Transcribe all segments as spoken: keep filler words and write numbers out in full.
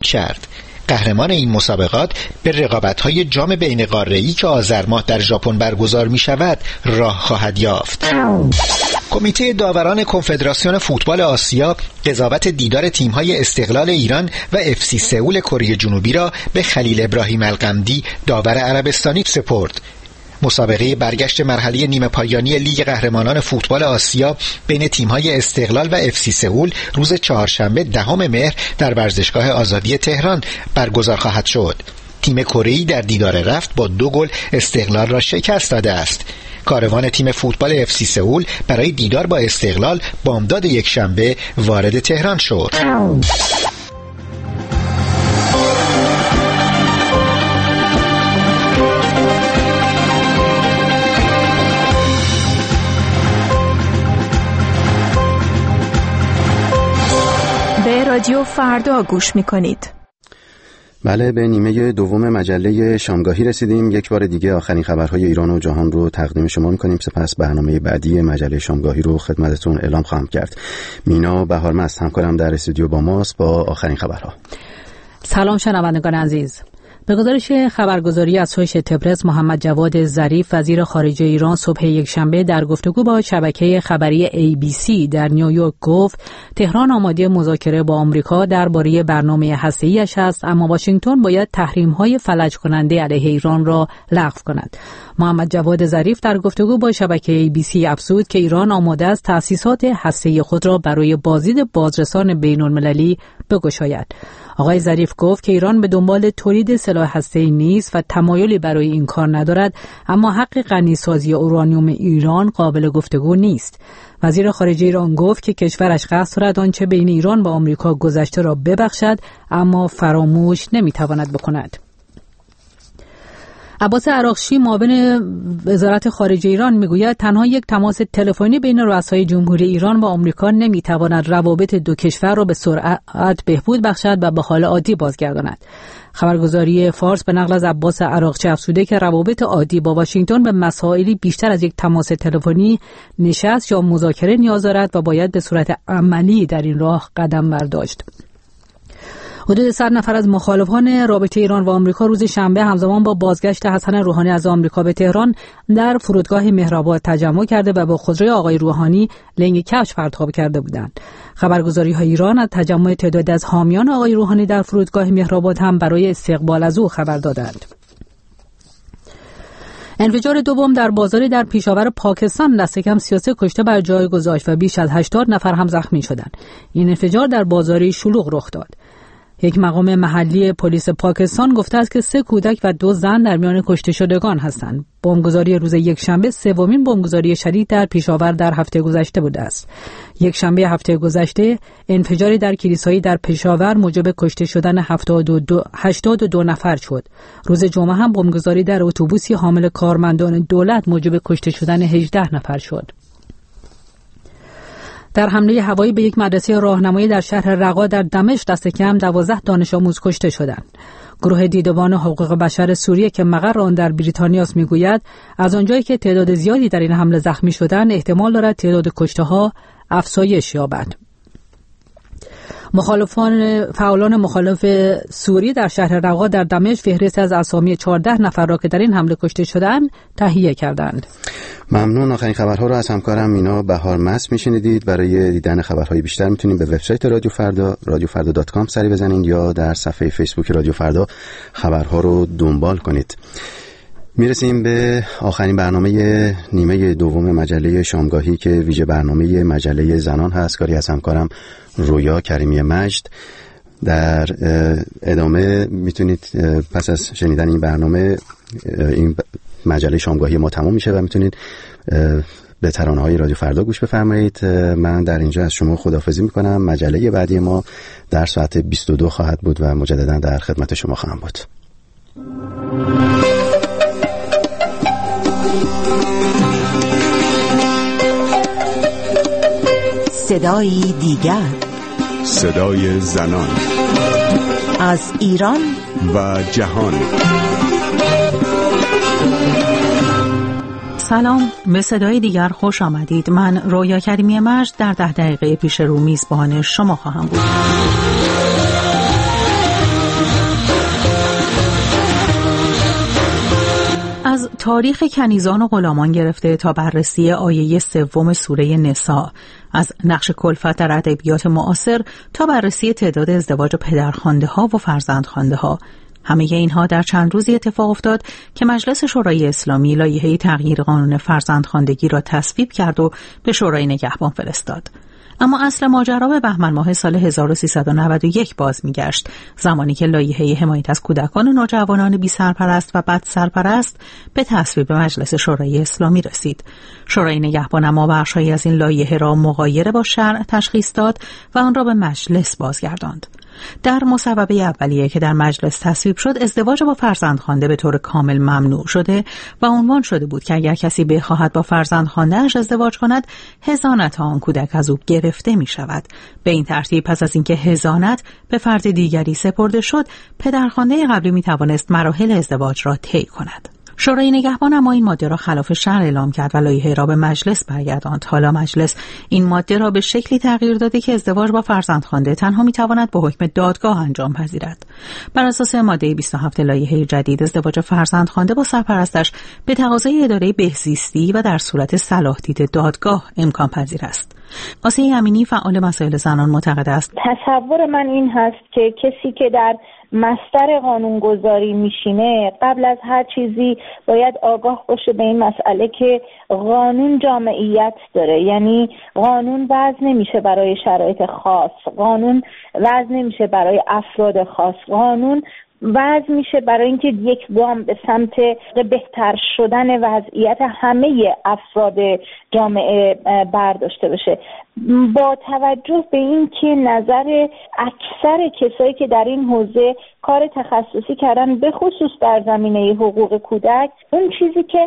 کرد. قهرمان این مسابقات به رقابت‌های جام بین قاره‌ای که آذر ماه در ژاپن برگزار می‌شود راه خواهد یافت. کمیته داوران کنفدراسیون فوتبال آسیا قضاوت دیدار تیم‌های استقلال ایران و اف سی سئول کره جنوبی را به خلیل ابراهیم القمدی داور عربستانی سپرد. مسابقه برگشت مرحله نیمه پایانی لیگ قهرمانان فوتبال آسیا بین تیم‌های استقلال و اف سی سئول روز چهارشنبه دهم مهر در ورزشگاه آزادی تهران برگزار خواهد شد. تیم کره‌ای در دیدار رفت با دو گل استقلال را شکست داده است. کاروان تیم فوتبال اف سی سئول برای دیدار با استقلال بامداد یک شنبه وارد تهران شد. به رادیو فردا گوش می‌کنید. بله، به نیمه دوم مجله شامگاهی رسیدیم. یک بار دیگه آخرین خبرهای ایران و جهان رو تقدیم شما می‌کنیم. سپس برنامه بعدی مجله شامگاهی رو خدمتتون اعلام خواهم کرد. مینا بهارمست همکارم در استودیو با ماست با آخرین خبرها. سلام شنوندگان عزیز. به گزارش خبرگزاری از سویش تبرز، محمد جواد ظریف وزیر خارجه ایران صبح یکشنبه در گفتگو با شبکه خبری ای بی سی در نیویورک گفت تهران آماده مذاکره با آمریکا درباره برنامه هسته‌ایش است، اما واشنگتن باید تحریم‌های فلج کننده علیه ایران را لغو کند. محمد جواد ظریف در گفتگو با شبکه ای بی سی افزود که ایران آماده است تأسیسات هسته‌ای خود را برای بازدید بازرسان بین‌المللی بگشاید. آقای ظریف گفت که ایران به دنبال تولید سلاح هسته‌ای نیست و تمایلی برای این کار ندارد، اما حق غنی‌سازی اورانیوم ایران قابل گفتگو نیست. وزیر خارجه ایران گفت که کشورش قصد دارد آنچه بین ایران و آمریکا گذشته را ببخشد، اما فراموش نمی‌تواند بکند. عباس عراقچی معاون وزارت خارجه ایران میگوید تنها یک تماس تلفنی بین رؤسای جمهوری ایران و آمریکا نمیتواند روابط دو کشور را به سرعت بهبود بخشد و به حال عادی بازگرداند. خبرگزاری فارس به نقل از عباس عراقچی افزوده که روابط عادی با واشنگتن به مسائلی بیشتر از یک تماس تلفنی، نشست یا مذاکره نیاز دارد و باید به صورت عملی در این راه قدم برداشت. حدود صد نفر از مخالفان رابطه ایران و آمریکا روز شنبه همزمان با بازگشت حسن روحانی از آمریکا به تهران در فرودگاه مهرآباد تجمع کرده و با خودروی آقای روحانی لنگ کفش پرتاب کرده بودند. خبرگزاری‌های ایران از تجمع تعدادی از حامیان آقای روحانی در فرودگاه مهرآباد هم برای استقبال از او خبر دادند. انفجار دوم در بازاری در پیشاور پاکستان دست کم سی و سه کشته بر جای گذاشت و بیش از هشتاد نفر هم زخمی شدند. این انفجار در بازاری شلوغ رخ داد. یک مقام محلی پلیس پاکستان گفته است که سه کودک و دو زن در میان کشته شدگان هستند. بمبگذاری روز یکشنبه سومین بمبگذاری شدید در پیشاور در هفته گذشته بوده است. یکشنبه هفته گذشته انفجاری در کلیسایی در پشاور موجب کشته شدن هفتاد و دو هشتاد و دو نفر شد. روز جمعه هم بمبگذاری در اتوبوسی حامل کارمندان دولت موجب کشته شدن هجده نفر شد. در حمله هوایی به یک مدرسه راهنمایی در شهر رقا در دمشق دست کم دوازده دانش آموز کشته شدند. گروه دیدبان حقوق بشر سوریه که مقر آن در بریتانیا است میگوید از آنجایی که تعداد زیادی در این حمله زخمی شدند احتمال دارد تعداد کشته‌ها افزایش یابد. مخالفان فعالان مخالف سوری در شهر رقا در دمشق فهرست از اسامی چهارده نفر را که در این حمله کشته شدند تهیه کردند. ممنون. آخرین خبرها رو از همکارم مینا بهارمست میشنیدید. برای دیدن خبرهای بیشتر میتونید به وبسایت رادیو فردا رادیو فردا دات کام سری بزنید یا در صفحه فیسبوک رادیو فردا خبرها رو دنبال کنید. میرسیم به آخرین برنامه نیمه دوم مجله شامگاهی که ویژه برنامه مجله زنان هست. کاری از همکارم رویا کریمی مجد. در ادامه میتونید پس از شنیدن این برنامه این مجله شامگاهی ما تمام میشه و میتونید به ترانه‌های رادیو فردا گوش بفرمایید. من در اینجا از شما خداحافظی میکنم. مجله بعدی ما در ساعت بیست و دو خواهد بود و مجددا در خدمت شما خواهم بود. صدای دیگر، صدای زنان از ایران و جهان. سلام، به صدای دیگر خوش آمدید. من رویا کریمی مجد در ده دقیقه پیش رو میزبان شما خواهم بود. تاریخ کنیزان و غلامان گرفته تا بررسی آیه سوم سوره نساء، از نقش کلفت در ادبیات معاصر تا بررسی تعداد ازدواج پدرخوانده ها و فرزندخوانده ها. همه اینها در چند روزی اتفاق افتاد که مجلس شورای اسلامی لایحه تغییر قانون فرزندخواندگی را تصویب کرد و به شورای نگهبان فرستاد. اما اصل ماجرا به بهمن ماه سال هزار و سیصد و نود و یک باز می‌گشت، زمانی که لایحه حمایت از کودکان و نوجوانان بی سرپرست و بد سرپرست به تصویب مجلس شورای اسلامی رسید. شورای نگهبان اما بخش‌هایی از این لایحه را مغایر با شرع تشخیص داد و آن را به مجلس بازگرداند. در مصوبه اولیه که در مجلس تصویب شد، ازدواج با فرزندخوانده به طور کامل ممنوع شده و عنوان شده بود که اگر کسی بخواهد با فرزندخوانده‌اش ازدواج کند، حضانت آن کودک از او گرفته می شود. به این ترتیب پس از اینکه حضانت به فرد دیگری سپرده شد، پدرخوانده قبلی می توانست مراحل ازدواج را طی کند. شورای نگهبان اما این ماده را خلاف شرع اعلام کرد و لایحه را به مجلس برگرداند. حالا مجلس این ماده را به شکلی تغییر داده که ازدواج با فرزندخوانده تنها میتواند به حکم دادگاه انجام پذیرد. بر اساس ماده بیست و هفت لایحه جدید، ازدواج فرزندخوانده با سرپرستش به تقاضای اداره بهزیستی و در صورت صلاح دید دادگاه امکان پذیر است. آسیه امینی فعال مسائل زنان معتقد است تصور من این هست که کسی که در مستر قانونگذاری میشینه قبل از هر چیزی باید آگاه باشه به این مسئله که قانون جامعیت داره، یعنی قانون وضع نمیشه برای شرایط خاص، قانون وضع نمیشه برای افراد خاص، قانون وضع میشه برای اینکه یک گام به سمت بهتر شدن وضعیت همه افراد جامعه برداشته بشه. با توجه به این که نظر اکثر کسایی که در این حوزه کار تخصصی کردن، به خصوص در زمینه حقوق کودک، اون چیزی که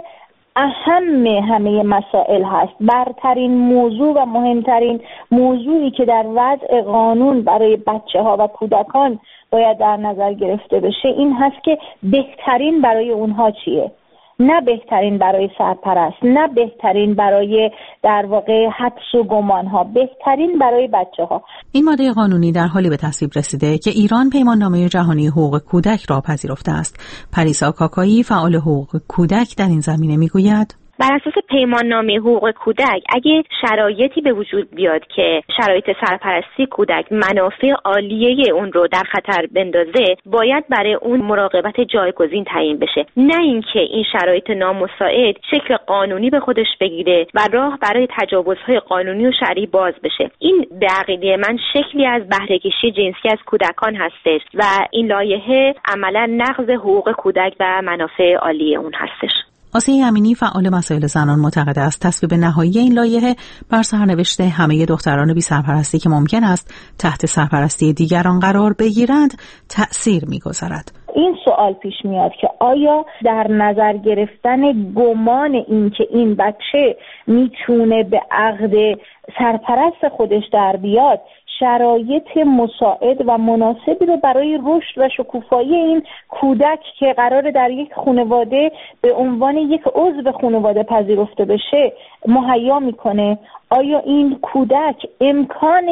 اهم همه مسائل هست، برترین موضوع و مهمترین موضوعی که در وضع قانون برای بچه ها و کودکان باید در نظر گرفته بشه این هست که بهترین برای اونها چیه، نه بهترین برای سرپرست، نه بهترین برای در واقع حدس و گمان ها، بهترین برای بچه ها. این ماده قانونی در حالی به تصویب رسیده که ایران پیماننامه جهانی حقوق کودک را پذیرفته است. پریسا کاکایی فعال حقوق کودک در این زمینه میگوید بر اساس پیماننامه حقوق کودک اگه شرایطی به وجود بیاد که شرایط سرپرستی کودک منافع عالیه اون رو در خطر بندازه، باید برای اون مراقبت جایگزین تعیین بشه، نه اینکه این شرایط نامساعد شکل قانونی به خودش بگیره و راه برای تجاوزهای قانونی و شرعی باز بشه. این به عقیده من شکلی از بهره‌کشی جنسی از کودکان هستش و این لایحه عملا نقض حقوق کودک و منافع عالیه اون هستش. آسیه امینی فعال مسائل زنان معتقد است تصویب نهایی این لایحه بر سرنوشت همه دختران بی سرپرستی که ممکن است تحت سرپرستی دیگران قرار بگیرند تأثیر می‌گذارد. این سوال پیش میاد که آیا در نظر گرفتن گمان این که این بچه میتونه به عقد سرپرست خودش در بیاد شرایط مساعد و مناسبی رو برای رشد و شکوفایی این کودک که قراره در یک خانواده به عنوان یک عضو خانواده پذیرفته بشه مهیا میکنه؟ آیا این کودک امکان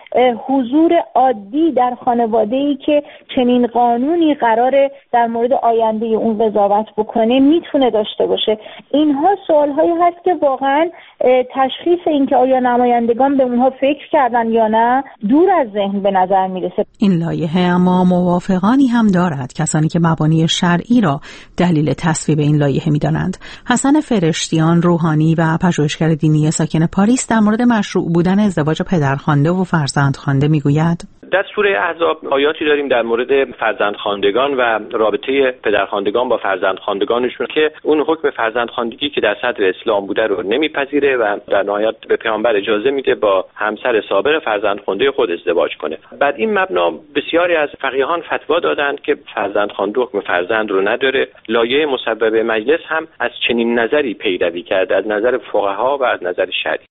حضور عادی در خانواده‌ای که چنین قانونی قراره در مورد آینده اون قضاوت بکنه میتونه داشته باشه؟ اینها سوال‌هایی هست که واقعاً تشخیص این که آیا نمایندگان به اونها فکر کردن یا نه دور از ذهن به نظر میرسه. این لایحه اما موافقانی هم دارد، کسانی که مبانی شرعی را دلیل تصویب این لایحه می‌دانند. حسن فرشتیان روحانی و پژوهشگر دینی ساکن پاریس در مورد مشروع بودن ازدواج پدرخوانده و فرزندخوانده میگوید در سوره احزاب آیاتی داریم در مورد فرزندخواندگان و رابطه پدرخواندگان با فرزندخواندگانشون که اون حکم فرزندخواندگی که در صدر اسلام بوده رو نمیپذیره و در نهایت به پیامبر اجازه میده با همسر سابق فرزندخوانده خود ازدواج کنه. بعد این مبنا بسیاری از فقیهان فتوا دادند که فرزندخوانده حکم فرزند رو نداره. لایحه مصوبه مجلس هم از چنین نظری پیروی کرده، از نظر فقها و از نظر شرعی.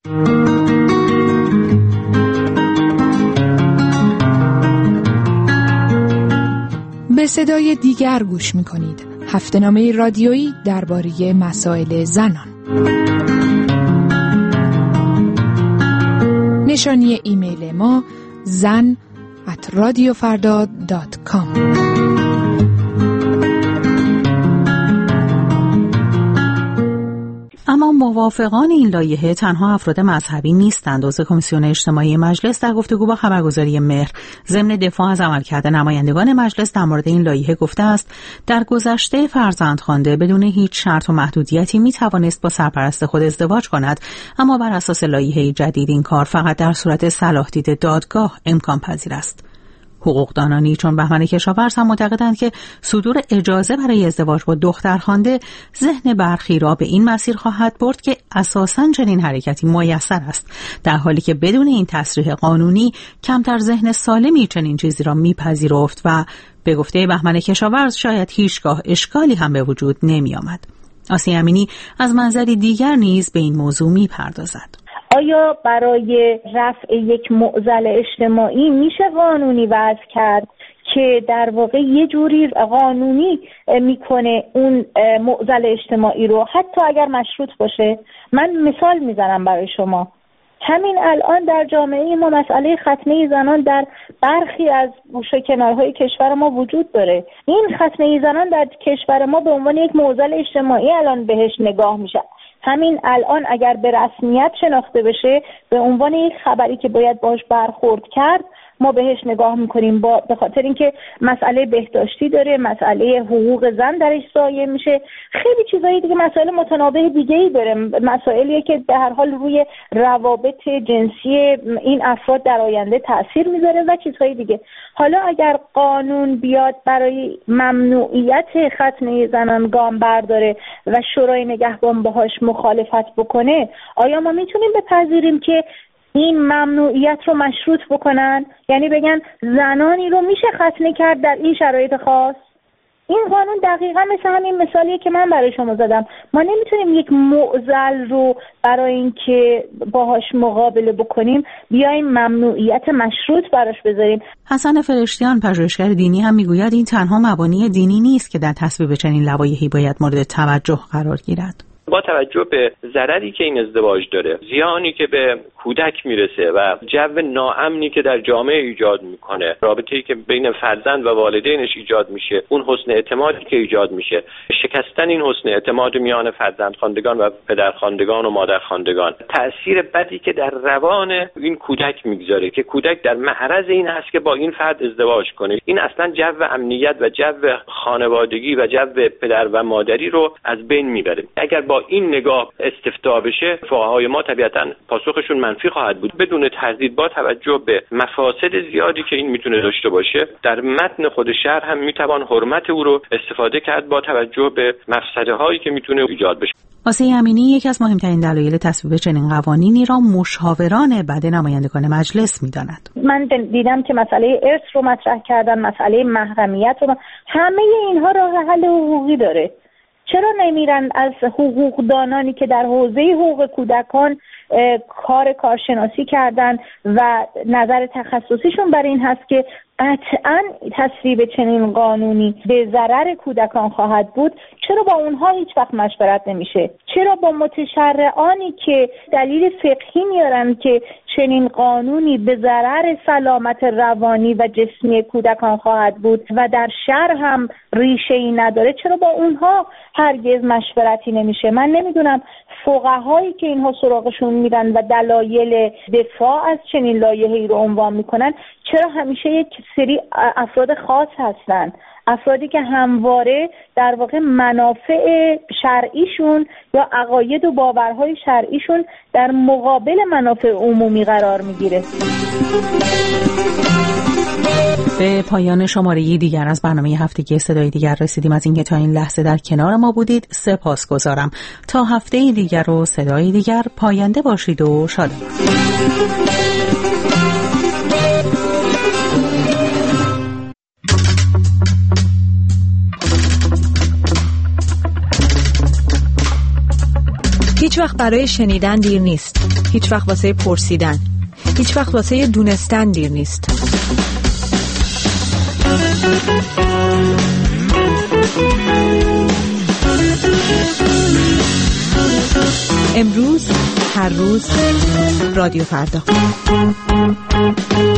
به صدای دیگر گوش می‌کنید. هفته‌نامه رادیویی درباره مسائل زنان. نشانی ایمیل ما زن ات رادیو فردا دات کام. موافقان این لایحه تنها افراد مذهبی نیستند. عضو کمیسیون اجتماعی مجلس در گفتگو با خبرگزاری مهر ضمن دفاع از عملکرد نمایندگان مجلس در مورد این لایحه گفته است در گذشته فرزندخوانده بدون هیچ شرط و محدودیتی می توانست با سرپرست خود ازدواج کند، اما بر اساس لایحه جدید این کار فقط در صورت صلاح دید دادگاه امکان پذیر است. حقوقدانانی چون بهمن کشاورز هم معتقدند که صدور اجازه برای ازدواج با دخترخوانده ذهن برخی را به این مسیر خواهد برد که اساساً چنین حرکتی میسر است، در حالی که بدون این تصریح قانونی کمتر ذهن سالمی چنین چیزی را میپذیرفت و به گفته بهمن کشاورز شاید هیچگاه اشکالی هم به وجود نمی آمد. آسیه امینی از منظری دیگر نیز به این موضوع میپردازد. آیا برای رفع یک معضل اجتماعی میشه قانونی وضع کرد که در واقع یه جوری قانونی میکنه اون معضل اجتماعی رو، حتی اگر مشروط باشه؟ من مثال میزنم برای شما. همین الان در جامعه ما مسئله ختنه زنان در برخی از گوشه کنارهای کشور ما وجود داره. این ختنه زنان در کشور ما به عنوان یک معضل اجتماعی الان بهش نگاه میشه. همین الان اگر به رسمیت شناخته بشه به عنوان یک خبری که باید باش برخورد کرد، ما بهش نگاه میکنیم با به خاطر اینکه مسئله بهداشتی داره، مسئله حقوق زن درش ضایع میشه، خیلی چیزایی دیگه، مسائل متنابه دیگه‌ای داره، مسائلیه که به هر حال روی روابط جنسی این افراد در آینده تاثیر میذاره و چیزهای دیگه. حالا اگر قانون بیاد برای ممنوعیت ختنه زنان گام برداره و شورای نگهبان باهاش مخالفت بکنه، آیا ما میتونیم بپذیریم که این ممنوعیت رو مشروط بکنن؟ یعنی بگن زنانی رو میشه ختنه کرد در این شرایط خاص؟ این قانون دقیقا مثل همین مثالیه که من برای شما زدم. ما نمیتونیم یک معضل رو برای اینکه باهاش مقابله بکنیم بیایم ممنوعیت مشروط براش بذاریم. حسن فرشتیان پژوهشگر دینی هم میگوید این تنها مبانی دینی نیست که در تصویب چنین لوایحی باید مورد توجه قرار گیرد. با توجه به ضرری که این ازدواج داره، زیانی که به کودک میرسه و جو ناامنی که در جامعه ایجاد میکنه، رابطه‌ای که بین فرزند و والدینش ایجاد میشه، اون حسن اعتمادی که ایجاد میشه، شکستن این حسن اعتماد میان فرزندخواندگان و پدرخواندگان و مادرخواندگان، تأثیر بدی که در روان این کودک میگذاره که کودک در معرض این هست که با این فرد ازدواج کنه، این اصلا جو امنیت و جو خانوادگی و جو پدر و مادری رو از بین میبره. اگر با این نگاه استفتا بشه، فقهای ما طبیعتاً پاسخشون منفی خواهد بود. بدون تردید با توجه به مفاسد زیادی که این میتونه داشته باشه، در متن خود شرع هم میتوان حرمت او رو استفاده کرد با توجه به مفسده هایی که میتونه ایجاد بشه. آسیه امینی یکی از مهمترین دلایل تصویب چنین قوانینی را مشاوران بعد نمایندگان مجلس میداند. من دیدم که مسئله ارث رو مطرح کردن، مسئله محرمیت رو، همه اینها راه حل حقوقی داره. چرا نمیرن از حقوقدانانی که در حوزه حقوق کودکان کار کارشناسی کردن و نظر تخصصیشون بر این هست که قطعاً تصویب چنین قانونی به ضرر کودکان خواهد بود، چرا با اونها هیچ وقت مشورت نمیشه؟ چرا با متشرعانی که دلیل فقهی میارن که چنین قانونی به ضرر سلامت روانی و جسمی کودکان خواهد بود و در شرع هم ریشه‌ای نداره، چرا با اونها هرگز مشورتی نمیشه؟ من نمیدونم فقهایی که اینها سراغشون میرن و دلایل دفاع از چنین لایحه‌ای رو عنوان میکنن، چرا همیشه یک سری افراد خاص هستن، افرادی که همواره در واقع منافع شرعیشون یا عقاید و باورهای شرعیشون در مقابل منافع عمومی قرار میگیره. به پایان شماره دیگر از برنامه هفتگی صدای دیگر رسیدیم. از اینکه تا این لحظه در کنار ما بودید سپاسگزارم. تا هفته دیگر و صدای دیگر، پاینده باشید و شادمان. هیچ وقت برای شنیدن دیر نیست. هیچ وقت واسه پرسیدن. هیچ وقت واسه دونستن دیر نیست. امروز، هر روز، رادیو فردا.